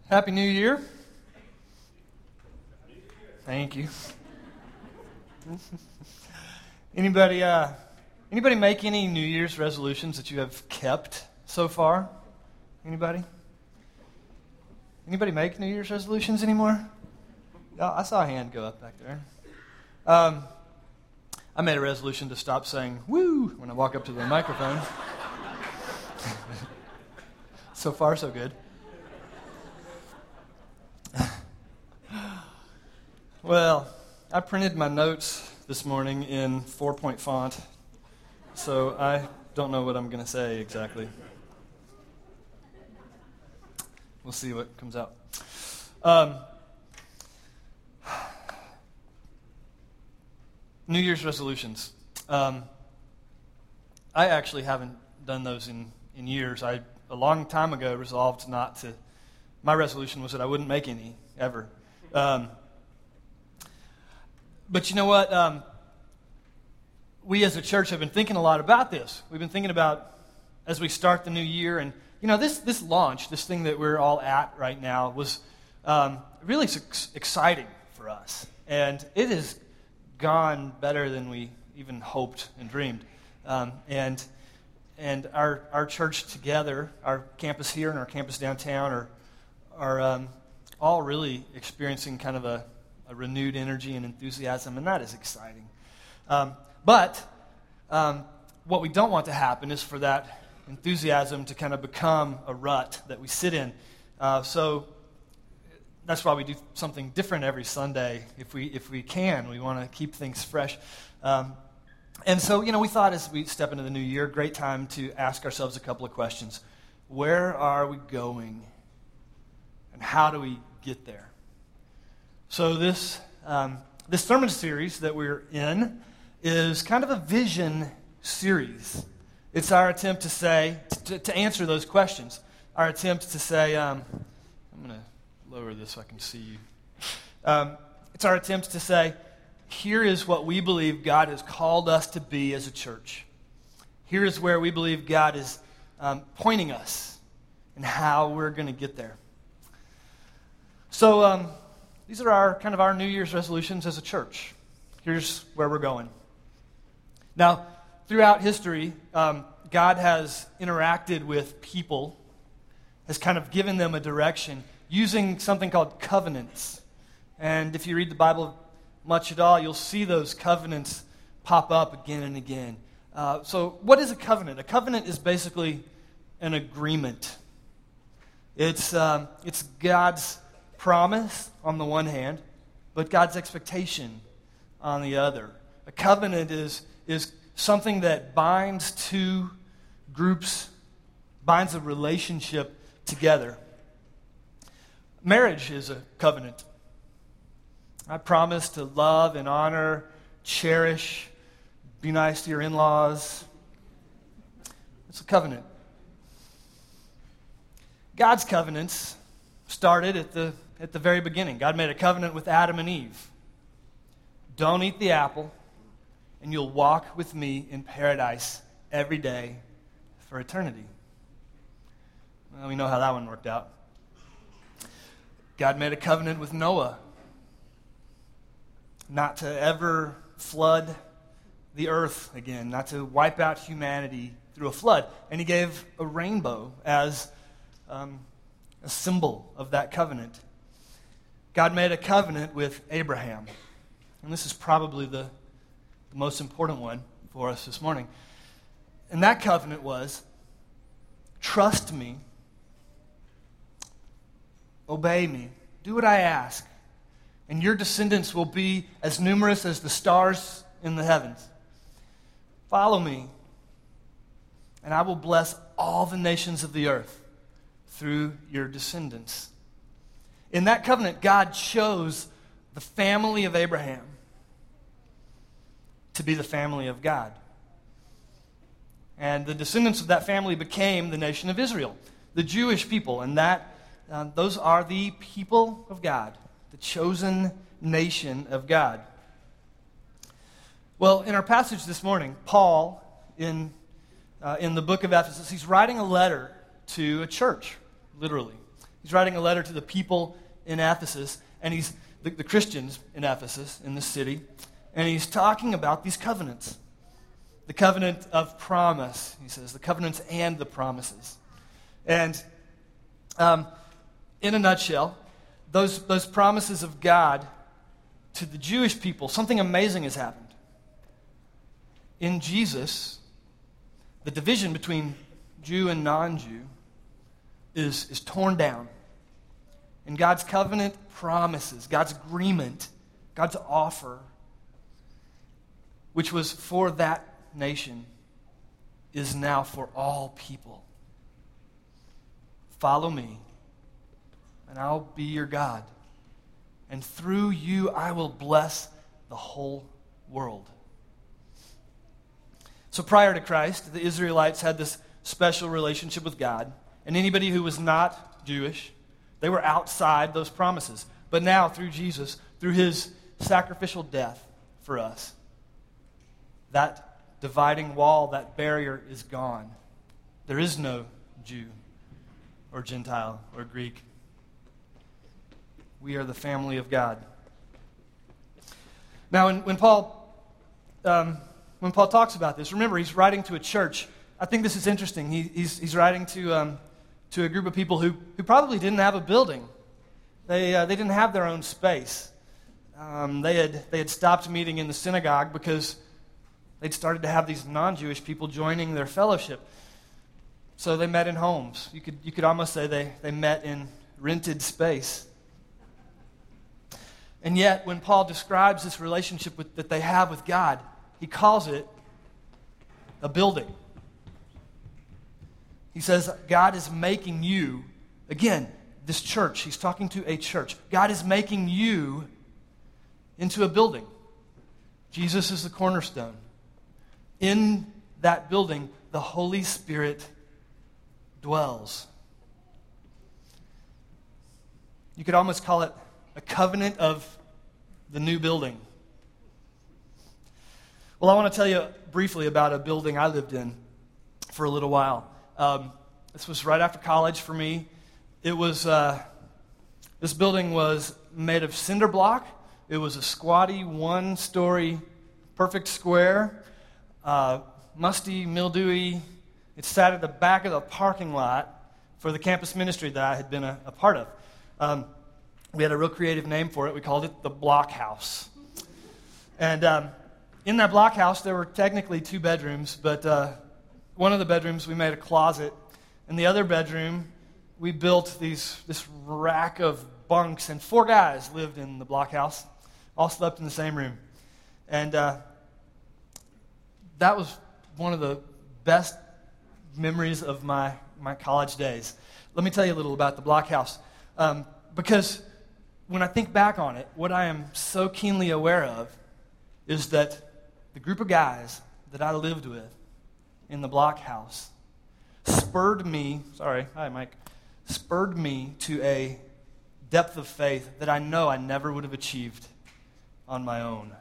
Happy New Year. Thank you. Anybody make any New Year's resolutions that you have kept so far? Anybody? Anybody make New Year's resolutions anymore? Oh, I saw a hand go up back there. I made a resolution to stop saying "woo" when I walk up to the microphone. So far, so good. Well, I printed my notes this morning in 4-point font, so I don't know what I'm going to say exactly. We'll see what comes out. New Year's resolutions. I actually haven't done those in years. I, a long time ago, resolved not to. My resolution was that I wouldn't make any, ever. But you know what? We as a church have been thinking a lot about this. We've been thinking about, as we start the new year, and you know, this launch, this thing that we're all at right now, was really exciting for us. And it has gone better than we even hoped and dreamed. And our church together, our campus here and our campus downtown, are all really experiencing kind of a renewed energy and enthusiasm, and that is exciting. But what we don't want to happen is for that enthusiasm to kind of become a rut that we sit in. So that's why we do something different every Sunday. If we can, we want to keep things fresh. And so, you know, we thought as we step into the new year, great time to ask ourselves a couple of questions. Where are we going? And how do we get there? So this sermon series that we're in is kind of a vision series. It's our attempt to say, to answer those questions. Our attempt to say, I'm going to lower this so I can see you. It's our attempt to say, here is what we believe God has called us to be as a church. Here is where we believe God is pointing us and how we're going to get there. So these are our New Year's resolutions as a church. Here's where we're going. Now, throughout history, God has interacted with people, has kind of given them a direction using something called covenants. And if you read the Bible much at all, you'll see those covenants pop up again and again. So what is a covenant? A covenant is basically an agreement. It's God's promise on the one hand, but God's expectation on the other. A covenant is something that binds two groups, binds a relationship together. Marriage is a covenant. I promise to love and honor, cherish, be nice to your in-laws. It's a covenant. God's covenants started at the very beginning. God made a covenant with Adam and Eve. Don't eat the apple, and you'll walk with me in paradise every day for eternity. Well, we know how that one worked out. God made a covenant with Noah not to ever flood the earth again, not to wipe out humanity through a flood. And he gave a rainbow as a symbol of that covenant. God made a covenant with Abraham. And this is probably the most important one for us this morning. And that covenant was, trust me, obey me, do what I ask, and your descendants will be as numerous as the stars in the heavens. Follow me, and I will bless all the nations of the earth through your descendants. In that covenant, God chose the family of Abraham to be the family of God. And the descendants of that family became the nation of Israel, the Jewish people, and those are the people of God, the chosen nation of God. Well, in our passage this morning, Paul, in the book of Ephesus, he's writing a letter to a church, literally. He's writing a letter to the people in Ephesus, and he's the Christians in Ephesus, in this city, and he's talking about these covenants. The covenant of promise, he says, the covenants and the promises. And in a nutshell, those promises of God to the Jewish people, something amazing has happened. In Jesus, the division between Jew and non-Jew is torn down. And God's covenant promises, God's agreement, God's offer, which was for that nation, is now for all people. Follow me, and I'll be your God. And through you, I will bless the whole world. So prior to Christ, the Israelites had this special relationship with God. And anybody who was not Jewish, they were outside those promises. But now, through Jesus, through his sacrificial death for us, that dividing wall, that barrier is gone. There is no Jew or Gentile or Greek. We are the family of God. Now, when Paul talks about this, remember, he's writing to a church. I think this is interesting. He's writing to a group of people who probably didn't have a building. They didn't have their own space. They had stopped meeting in the synagogue because they'd started to have these non-Jewish people joining their fellowship. So they met in homes. You could almost say they met in rented space. And yet, when Paul describes this relationship that they have with God, he calls it a building. He says, God is making you, again, this church, he's talking to a church. God is making you into a building. Jesus is the cornerstone. In that building, the Holy Spirit dwells. You could almost call it a covenant of the new building. Well, I want to tell you briefly about a building I lived in for a little while. This was right after college for me. It was this building was made of cinder block. It was a squatty, one-story, perfect square, musty, mildewy. It sat at the back of the parking lot for the campus ministry that I had been a part of. We had a real creative name for it. We called it the Block House. And in that block house, there were technically 2 bedrooms, but one of the bedrooms we made a closet. In the other bedroom, we built this rack of bunks, and 4 guys lived in the block house, all slept in the same room. And that was one of the best memories of my college days. Let me tell you a little about the block house. Because when I think back on it, what I am so keenly aware of is that the group of guys that I lived with in the block house spurred me to a depth of faith that I know I never would have achieved on my own.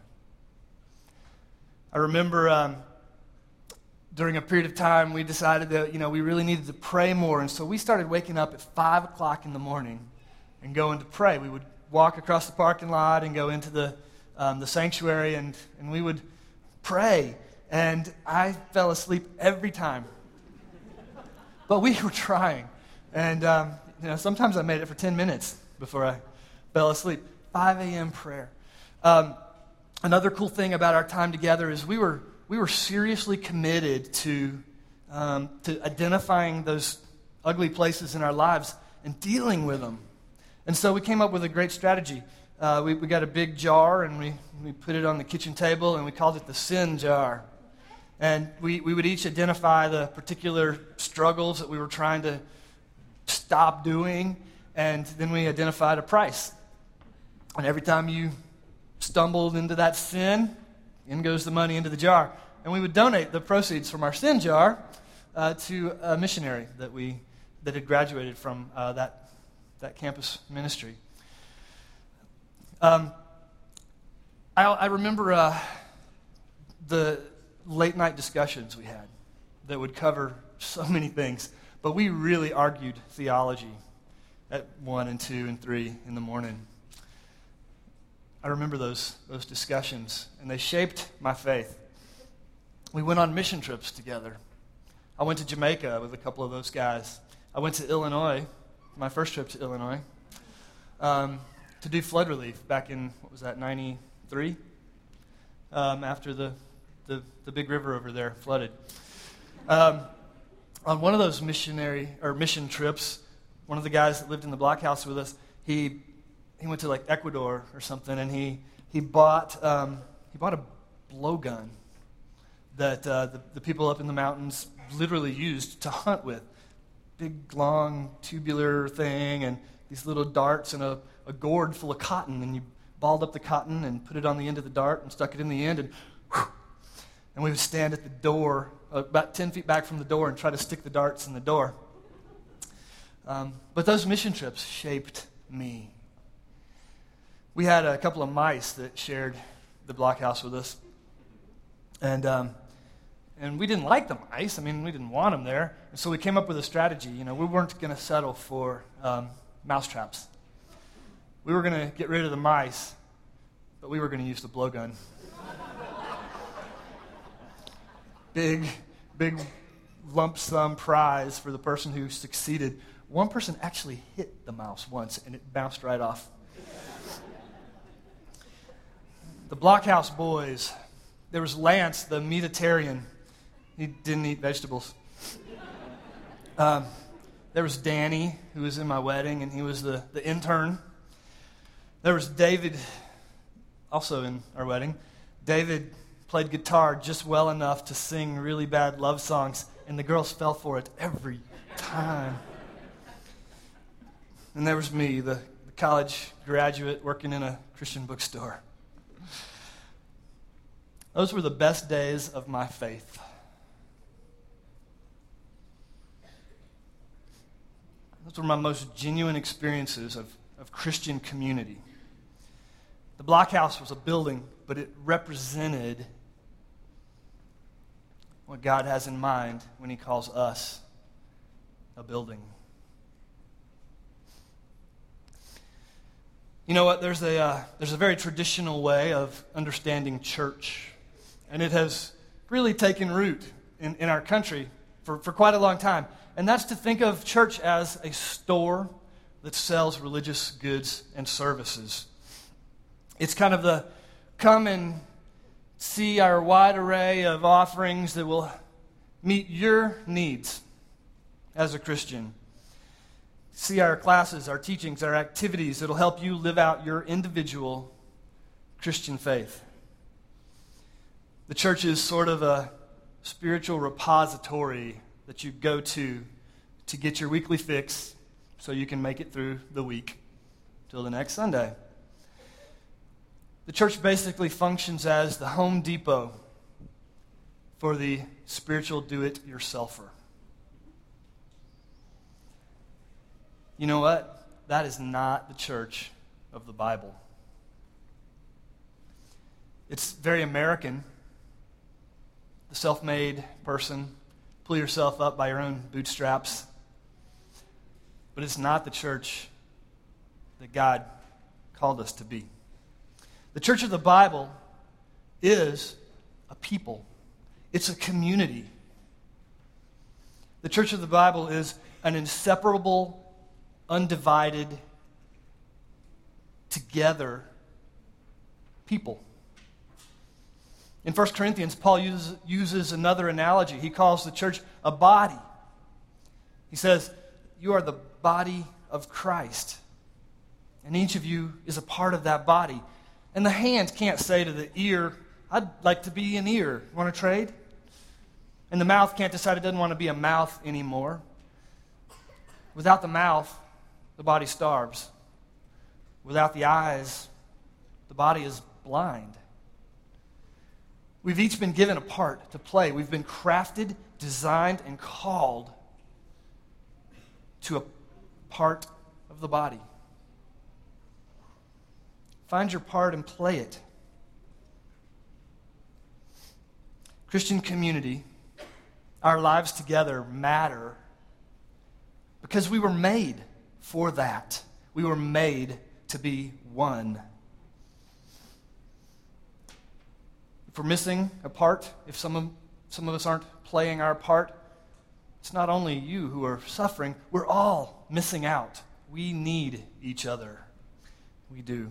I remember during a period of time we decided that we really needed to pray more, and so we started waking up at 5 o'clock in the morning and going to pray. We would walk across the parking lot and go into the sanctuary, and we would pray. And I fell asleep every time. But we were trying. And sometimes I made it for 10 minutes before I fell asleep. 5 a.m. prayer. Another cool thing about our time together is we were seriously committed to identifying those ugly places in our lives and dealing with them. And so we came up with a great strategy. We got a big jar, and we put it on the kitchen table, and we called it the sin jar. And we would each identify the particular struggles that we were trying to stop doing, and then we identified a price. And every time you stumbled into that sin, in goes the money into the jar. And we would donate the proceeds from our sin jar to a missionary that had graduated from that campus ministry. I remember the late night discussions we had that would cover so many things, but we really argued theology. at 1 and 2 and 3 in the morning. I remember those discussions, and they shaped my faith. We went on mission trips together. I went to Jamaica with a couple of those guys. I went to Illinois, my first trip to Illinois, to do flood relief back in, 93? After the big river over there flooded. On one of those mission trips, one of the guys that lived in the blockhouse with us, he went to like Ecuador or something, and he bought a blowgun that the people up in the mountains literally used to hunt with. Big, long, tubular thing, and these little darts and a gourd full of cotton, and you balled up the cotton and put it on the end of the dart and stuck it in the end, and we would stand at the door, about 10 feet back from the door, and try to stick the darts in the door. But those mission trips shaped me. We had a couple of mice that shared the blockhouse with us, and we didn't like the mice. I mean, we didn't want them there, and so we came up with a strategy. We weren't going to settle for mouse traps. We were going to get rid of the mice, but we were going to use the blowgun. Big lump sum prize for the person who succeeded. One person actually hit the mouse once, and it bounced right off. The Blockhouse boys. There was Lance, the meatitarian. He didn't eat vegetables. There was Danny, who was in my wedding, and he was the intern. There was David, also in our wedding. David played guitar just well enough to sing really bad love songs, and the girls fell for it every time. And there was me, the college graduate working in a Christian bookstore. Those were the best days of my faith. Those were my most genuine experiences of Christian community. The Blockhouse was a building, but it represented what God has in mind when He calls us a building. You know what? There's a very traditional way of understanding church, and it has really taken root in our country for quite a long time. And that's to think of church as a store that sells religious goods and services. It's kind of the come and see our wide array of offerings that will meet your needs as a Christian. See our classes, our teachings, our activities that will help you live out your individual Christian faith. The church is sort of a spiritual repository that you go to get your weekly fix so you can make it through the week till the next Sunday. The church basically functions as the Home Depot for the spiritual do-it-yourselfer. You know what? That is not the church of the Bible. It's very American. The self-made person, pull yourself up by your own bootstraps. But it's not the church that God called us to be. The church of the Bible is a people. It's a community. The church of the Bible is an inseparable, undivided, together people. In 1 Corinthians, Paul uses another analogy. He calls the church a body. He says, you are the body of Christ. And each of you is a part of that body. And the hand can't say to the ear, I'd like to be an ear. Want to trade? And the mouth can't decide it doesn't want to be a mouth anymore. Without the mouth, the body starves. Without the eyes, the body is blind. We've each been given a part to play. We've been crafted, designed, and called to a part of the body. Find your part and play it. Christian community, our lives together matter because we were made for that. We were made to be one. If we're missing a part, if some of us aren't playing our part, it's not only you who are suffering, we're all missing out. We need each other. We do.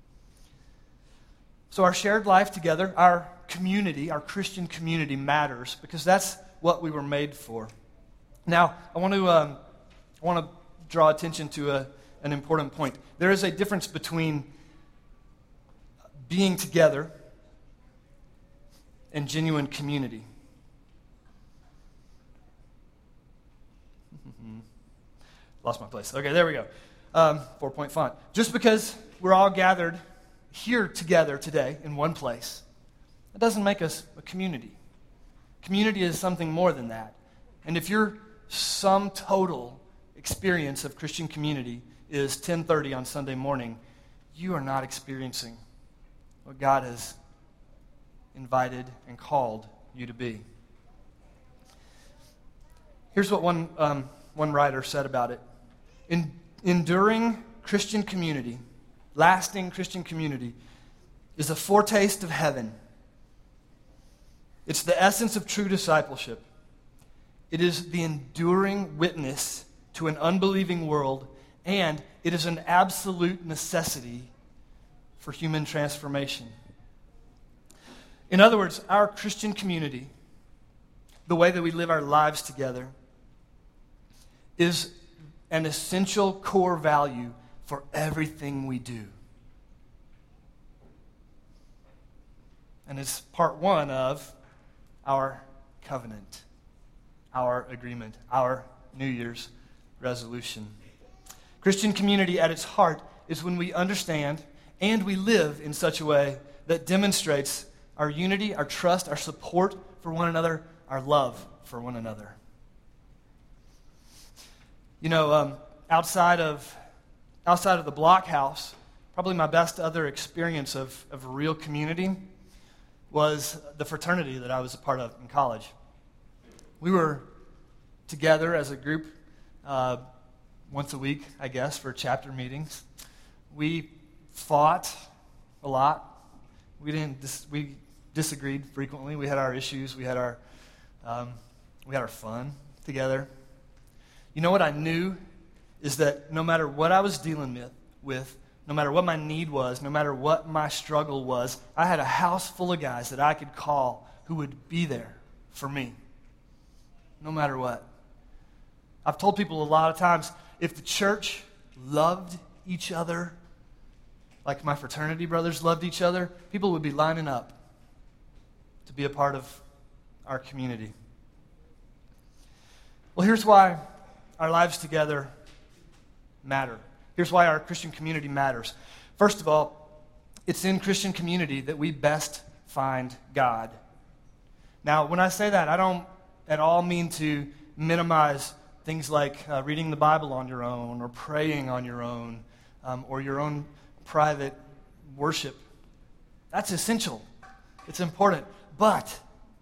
So our shared life together, our community, our Christian community matters because that's what we were made for. Now, I want to draw attention to an important point. There is a difference between being together and genuine community. Lost my place. Okay, there we go. 4-point font. Just because we're all gathered here together today in one place, that doesn't make us a community. Community is something more than that. And if your sum total experience of Christian community is 10:30 on Sunday morning, you are not experiencing what God has invited and called you to be. Here's what one writer said about it. Enduring Christian community, lasting Christian community, is a foretaste of heaven. It's the essence of true discipleship. It is the enduring witness to an unbelieving world, and it is an absolute necessity for human transformation. In other words, our Christian community, the way that we live our lives together, is an essential core value for everything we do. And it's part one of our covenant, our agreement, our New Year's resolution. Christian community at its heart is when we understand and we live in such a way that demonstrates our unity, our trust, our support for one another, our love for one another. You know, outside of the block house, probably my best other experience of a real community was the fraternity that I was a part of in college. We were together as a group once a week, I guess, for chapter meetings. We fought a lot. We disagreed frequently. We had our issues. We had our fun together. You know what I knew is that no matter what I was dealing with, no matter what my need was, no matter what my struggle was, I had a house full of guys that I could call who would be there for me, no matter what. I've told people a lot of times, if the church loved each other like my fraternity brothers loved each other, people would be lining up to be a part of our community. Well, here's why our lives together matter. Here's why our Christian community matters. First of all, it's in Christian community that we best find God. Now, when I say that, I don't at all mean to minimize things like reading the Bible on your own or praying on your own or your own private worship. That's essential. It's important. But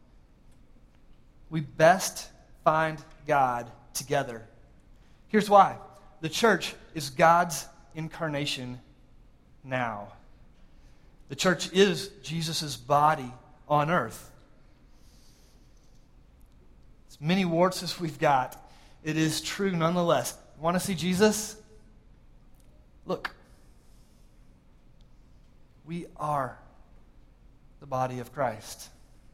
we best find God together. Here's why. The church is God's incarnation now. The church is Jesus' body on earth. As many warts as we've got, it is true nonetheless. Want to see Jesus? Look. We are the body of Christ.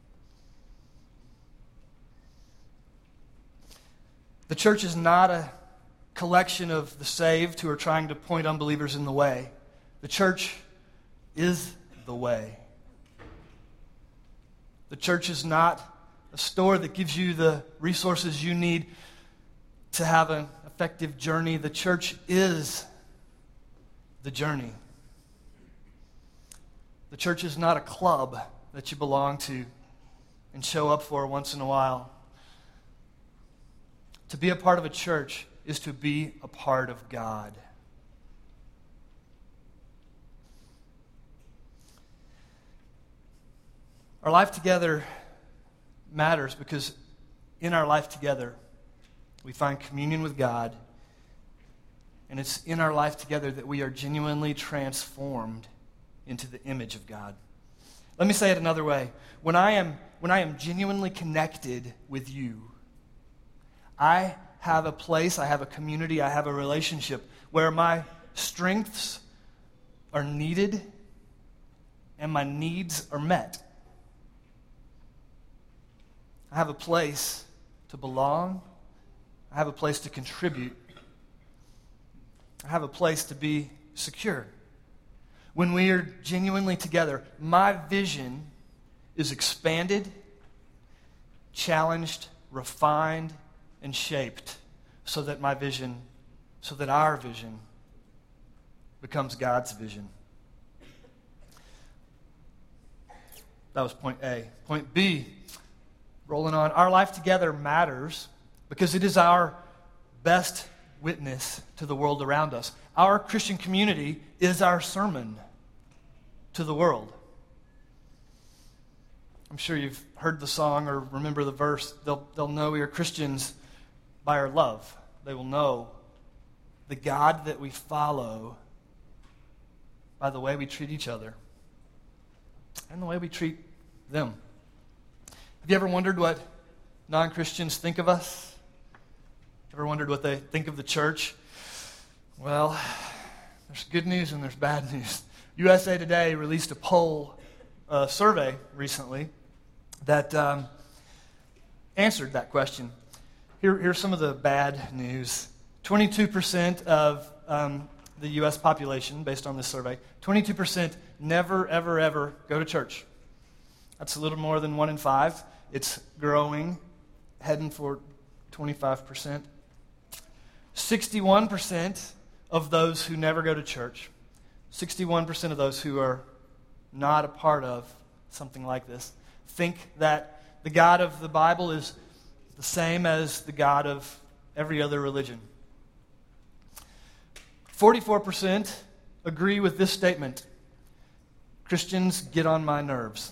The church is not a collection of the saved who are trying to point unbelievers in the way. The church is the way. The church is not a store that gives you the resources you need to have an effective journey. The church is the journey. The church is not a club that you belong to and show up for once in a while. To be a part of a church is to be a part of God. Our life together matters because in our life together, we find communion with God And it's in our life together that we are genuinely transformed into the image of God. Let me say it another way. When I am genuinely connected with you, I have a place, I have a community, I have a relationship where my strengths are needed and my needs are met. I have a place to belong. I have a place to contribute. I have a place to be secure. When we are genuinely together, my vision is expanded, challenged, refined, and shaped so that our vision becomes God's vision. That was point A. Point B, rolling on, our life together matters because it is our best witness to the world around us. Our Christian community is our sermon to the world. I'm sure you've heard the song or remember the verse. They'll know we are Christians by our love. They will know the God that we follow by the way we treat each other and the way we treat them. Have you ever wondered what non-Christians think of us? Ever wondered what they think of the church? Well, there's good news and there's bad news. USA Today released a survey recently that answered that question. Here's some of the bad news. 22% of the U.S. population, based on this survey, 22% never, ever, ever go to church. That's a little more than 1 in 5. It's growing, heading for 25%. 61% of those who never go to church, 61% of those who are not a part of something like this, think that the God of the Bible is the same as the God of every other religion. 44% agree with this statement: Christians get on my nerves.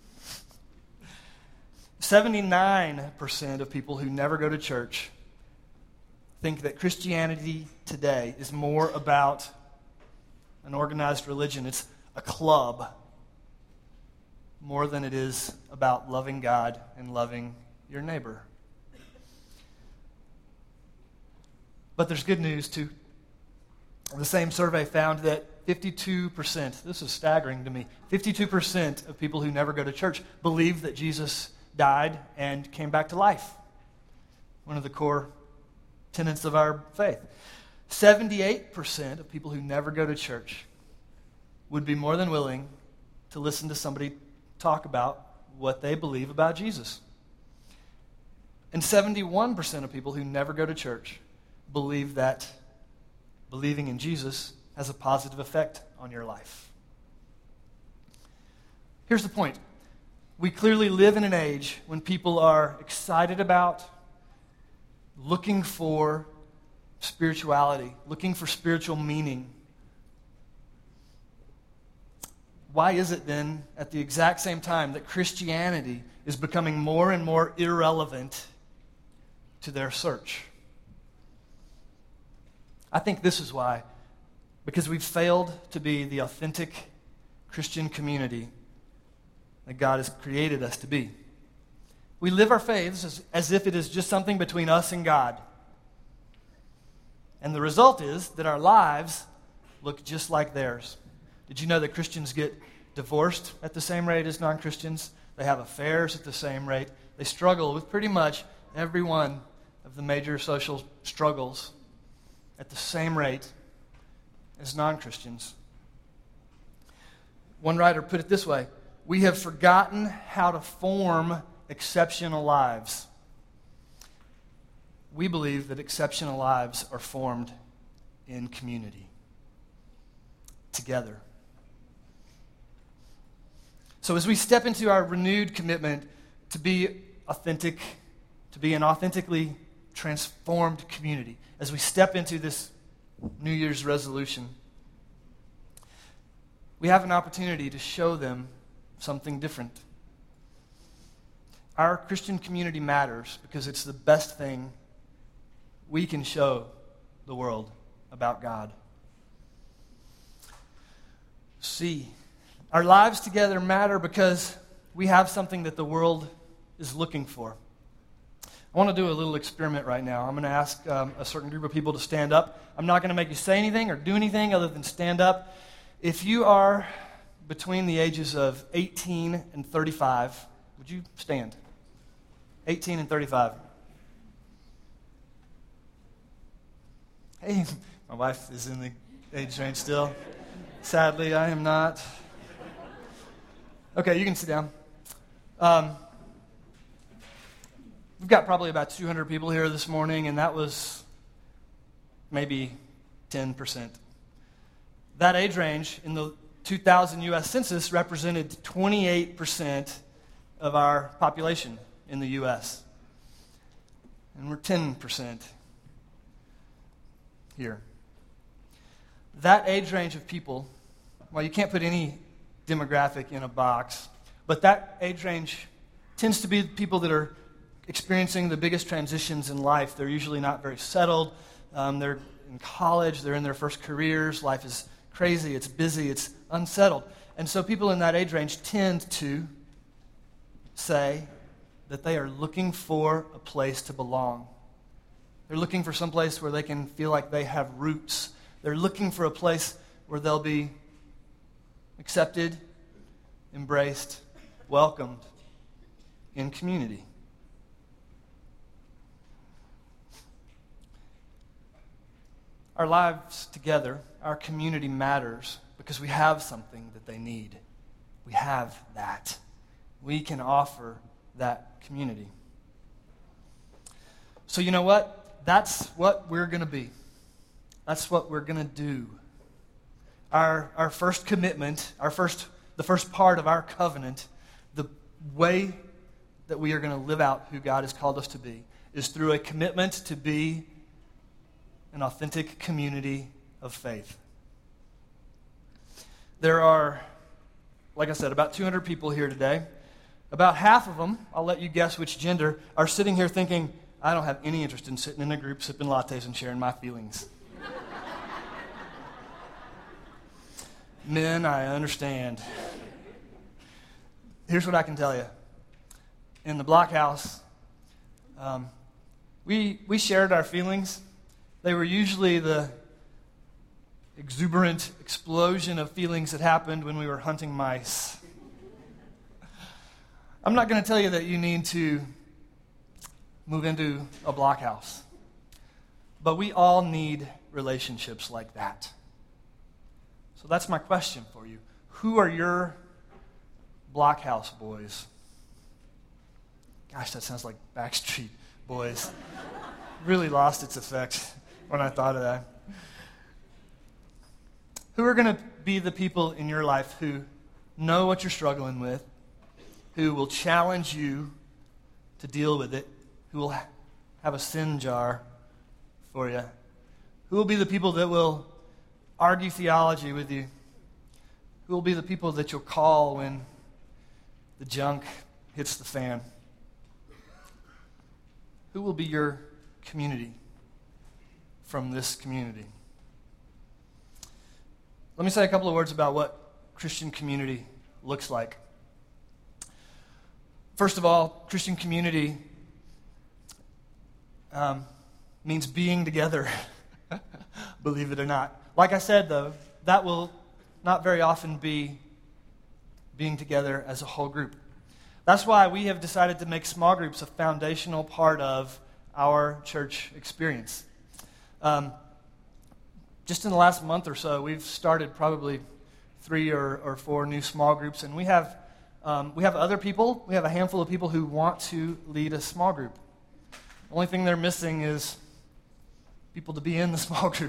79% of people who never go to church think that Christianity today is more about an organized religion. It's a club more than it is about loving God and loving your neighbor. But there's good news too. The same survey found that 52%, this is staggering to me, 52% of people who never go to church believe that Jesus died and came back to life. One of the core tenets of our faith. 78% of people who never go to church would be more than willing to listen to somebody talk about what they believe about Jesus. And 71% of people who never go to church believe that believing in Jesus has a positive effect on your life. Here's the point. We clearly live in an age when people are excited about, looking for spirituality, looking for spiritual meaning. Why is it then, at the exact same time, that Christianity is becoming more and more irrelevant to their search? I think this is why. Because we've failed to be the authentic Christian community that God has created us to be. We live our faiths as if it is just something between us and God. And the result is that our lives look just like theirs. Did you know that Christians get divorced at the same rate as non-Christians? They have affairs at the same rate. They struggle with pretty much every one of the major social struggles at the same rate as non-Christians. One writer put it this way: we have forgotten how to form exceptional lives. We believe that exceptional lives are formed in community, together. So as we step into our renewed commitment to be authentic, to be an authentically transformed community, as we step into this New Year's resolution, we have an opportunity to show them something different. Our Christian community matters because it's the best thing we can show the world about God. C, our lives together matter because we have something that the world is looking for. I want to do a little experiment right now. I'm going to ask a certain group of people to stand up. I'm not going to make you say anything or do anything other than stand up. If you are between the ages of 18 and 35, would you stand? 18 and 35. Hey, my wife is in the age range still. Sadly, I am not. Okay, you can sit down. We've got probably about 200 people here this morning, and that was maybe 10%. That age range in the 2000 U.S. Census represented 28% of our population in the U.S. And we're 10% here. That age range of people, well, you can't put any demographic in a box, but that age range tends to be people that are experiencing the biggest transitions in life. They're usually not very settled. They're in college. They're in their first careers. Life is crazy. It's busy. It's unsettled. And so people in that age range tend to say that they are looking for a place to belong. They're looking for some place where they can feel like they have roots. They're looking for a place where they'll be accepted, embraced, welcomed in community. Our lives together, our community matters because we have something that they need. We have that. We can offer that community. So you know what? That's what we're going to be. That's what we're going to do. Our first commitment, the first part of our covenant, the way that we are going to live out who God has called us to be is through a commitment to be an authentic community of faith. There are, like I said, about 200 people here today. About half of them, I'll let you guess which gender, are sitting here thinking, I don't have any interest in sitting in a group, sipping lattes, and sharing my feelings. Men, I understand. Here's what I can tell you. In the Blockhouse, we shared our feelings. They were usually the exuberant explosion of feelings that happened when we were hunting mice. I'm not going to tell you that you need to move into a Blockhouse, but we all need relationships like that. So that's my question for you. Who are your Blockhouse boys? Gosh, that sounds like Backstreet Boys. Really lost its effect when I thought of that. Who are going to be the people in your life who know what you're struggling with, who will challenge you to deal with it, who will have a sin jar for you? Who will be the people that will argue theology with you? Who will be the people that you'll call when the junk hits the fan? Who will be your community from this community? Let me say a couple of words about what Christian community looks like. First of all, Christian community means being together, believe it or not. Like I said, though, that will not very often be being together as a whole group. That's why we have decided to make small groups a foundational part of our church experience. Just in the last month or so, we've started probably 3 or 4 new small groups, and we have other people. We have a handful of people who want to lead a small group. The only thing they're missing is people to be in the small group.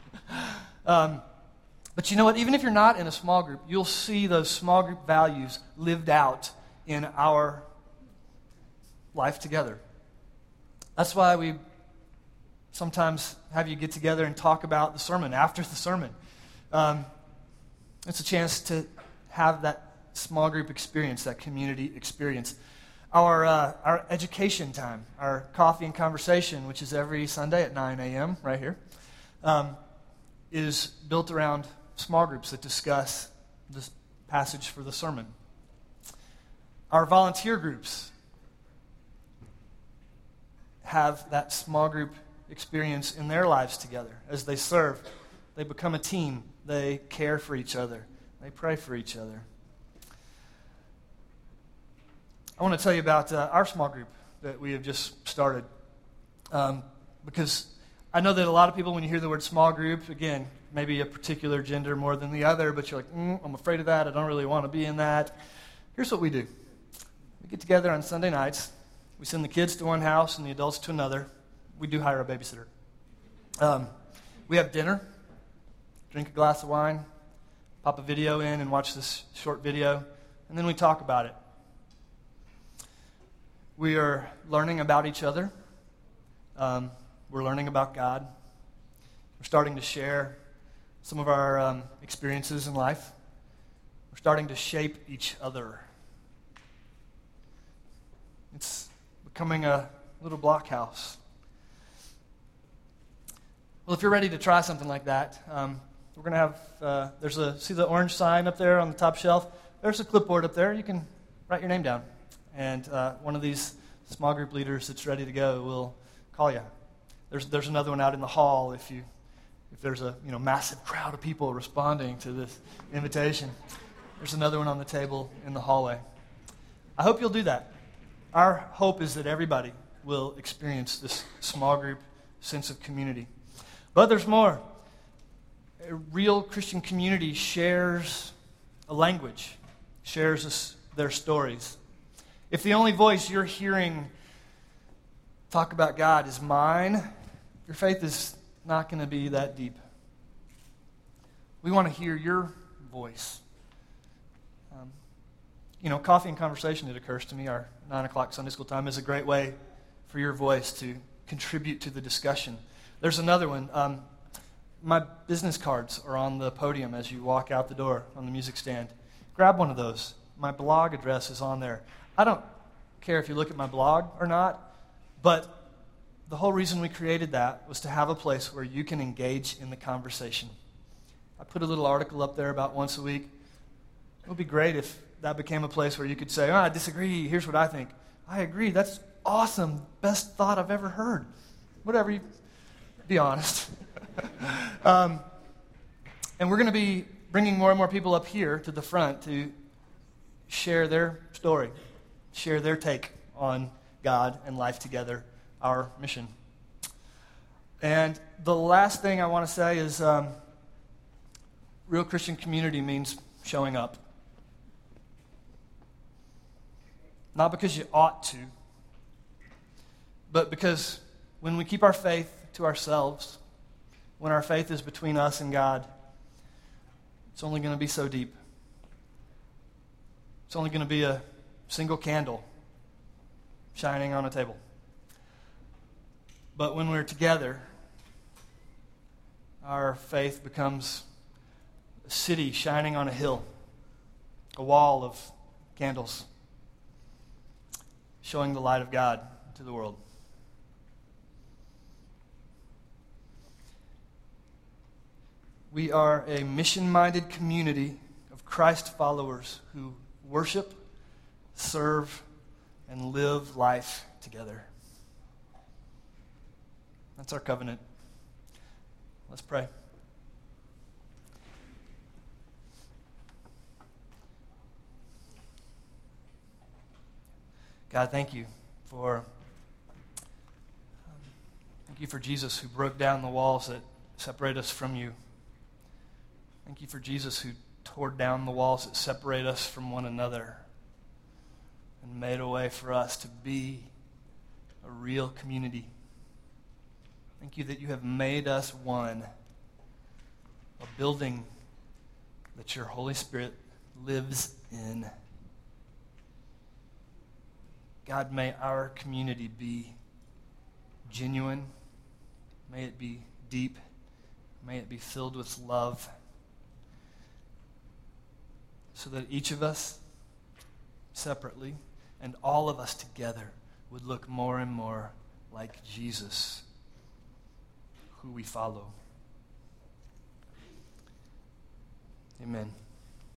But you know what? Even if you're not in a small group, you'll see those small group values lived out in our life together. That's why we sometimes have you get together and talk about the sermon after the sermon. It's a chance to have that small group experience, that community experience. Our education time, our coffee and conversation, which is every Sunday at 9 a.m. right here. is built around small groups that discuss this passage for the sermon. Our volunteer groups have that small group experience in their lives together. As they serve, they become a team. They care for each other. They pray for each other. I want to tell you about our small group that we have just started. Because I know that a lot of people, when you hear the word small group, again, maybe a particular gender more than the other, but you're like, I'm afraid of that. I don't really want to be in that. Here's what we do. We get together on Sunday nights. We send the kids to one house and the adults to another. We do hire a babysitter. We have dinner, drink a glass of wine, pop a video in and watch this short video, and then we talk about it. We are learning about each other. We're learning about God. We're starting to share some of our experiences in life. We're starting to shape each other. It's becoming a little blockhouse. Well, if you're ready to try something like that, we're going to have, see the orange sign up there on the top shelf? There's a clipboard up there. You can write your name down. And one of these small group leaders that's ready to go will call you. There's another one out in the hall if there's a massive crowd of people responding to this invitation. There's another one on the table in the hallway. I hope you'll do that. Our hope is that everybody will experience this small group sense of community. But there's more. A real Christian community shares a language, shares their stories. If the only voice you're hearing talk about God is mine, your faith is not going to be that deep. We want to hear your voice. Coffee and conversation, it occurs to me, our 9 o'clock Sunday school time is a great way for your voice to contribute to the discussion. There's another one. My business cards are on the podium as you walk out the door on the music stand. Grab one of those. My blog address is on there. I don't care if you look at my blog or not, but the whole reason we created that was to have a place where you can engage in the conversation. I put a little article up there about once a week. It would be great if that became a place where you could say, I disagree, here's what I think. I agree, that's awesome, best thought I've ever heard. Whatever, you be honest. And we're going to be bringing more and more people up here to the front to share their story, share their take on God and life together, our mission. And the last thing I want to say is real Christian community means showing up. Not because you ought to, but because when we keep our faith to ourselves, when our faith is between us and God, it's only going to be so deep. It's only going to be a single candle shining on a table. But when we're together, our faith becomes a city shining on a hill, a wall of candles, showing the light of God to the world. We are a mission-minded community of Christ followers who worship, serve, and live life together. That's our covenant. Let's pray. God, thank you for Jesus who broke down the walls that separate us from you. Thank you for Jesus who tore down the walls that separate us from one another and made a way for us to be a real community. Thank you that you have made us one, a building that your Holy Spirit lives in. God, may our community be genuine. May it be deep. May it be filled with love. So that each of us separately and all of us together would look more and more like Jesus, who we follow. Amen.